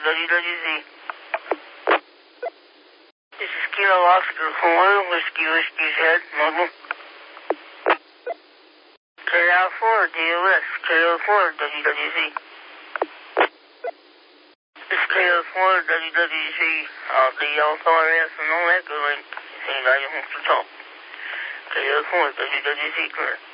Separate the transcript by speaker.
Speaker 1: WWZ. This is Kilo Oscar 4, Whiskey Whiskey's Head, mobile. KL4, DOS, KL4, WWZ. This is KL4, WWZ, the Alpha RS and no echo link, if anybody wants to talk. KL4, WWZ, correct.